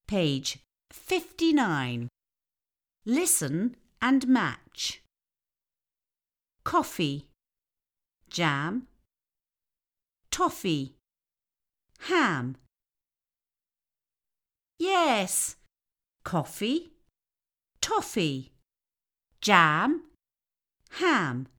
Page 59. Listen and match. Coffee, jam, toffee, ham. Yes, coffee, toffee, jam, ham.